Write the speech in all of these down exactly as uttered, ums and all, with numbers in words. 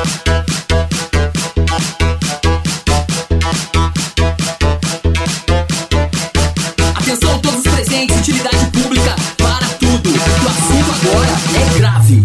Atenção todos os presentes, utilidade pública para tudo. O assunto agora é grave.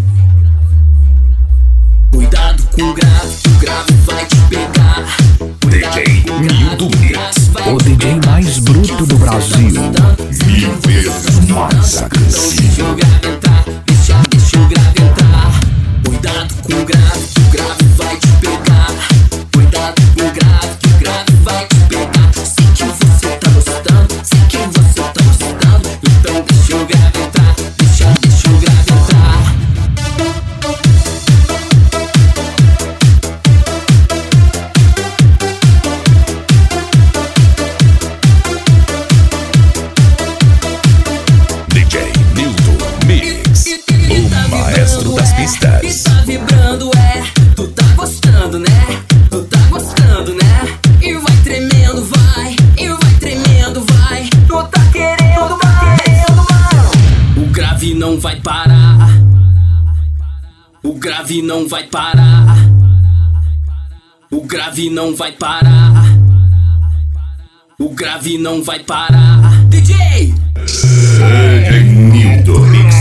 Cuidado com o grave, que o grave vai te pegar. D J Nildo Mix, o D J mais bruto do Brasil, mil vezes mais agressivo. Deixa, deixa o grave entrar. Cuidado com o grave, que o grave vai te pegar. Cuidado com o grave, que o grave vai te pegar. Sei que você tá gostando, sei que você tá gostando. Então deixa o grave entrar. Deixa, deixa o grave entrar. D J Nildo Mix, o maestro das pistas. E tá vibrando, é. Tu tá gostando, né? Tu tá gostando, né? E vai tremendo, vai. E vai tremendo, vai. Tu tá querendo, tu tá querendo, mano. O grave não vai parar. O grave não vai parar. O grave não vai parar. O grave não vai parar. D J! D J Nildo Mix.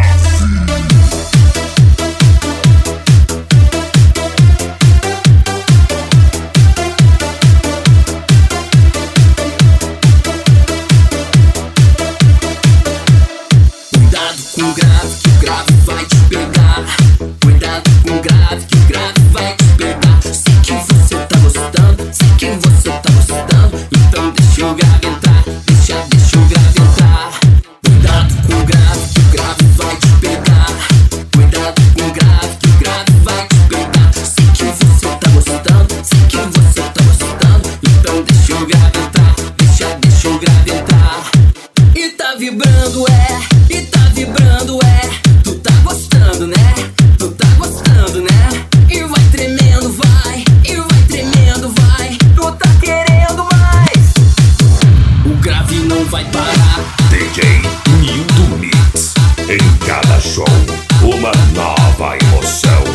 Cuidado com o grave, que o grave vai te pegar. Cuidado com o grave, que o grave vai te pegar. Sei que você tá gostando, sei que você tá gostando. Então deixa o grave entrar, deixa, deixa o grave entrar. Cuidado com o grave, que o grave vai te pegar. Cuidado com o grave, que o grave vai te pegar. Sei que você tá gostando, sei que você tá gostando. Então deixa o grave entrar, deixa, deixa o grave entrar. E tá vibrando, é. E tá vibrando, é. Tu tá gostando, né? Tu tá gostando, né? E vai tremendo, vai. E vai tremendo, vai. Tu tá querendo mais. O grave não vai parar. D J Nildo Mix, em cada show, uma nova emoção.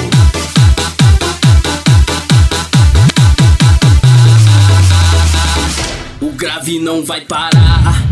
O grave não vai parar.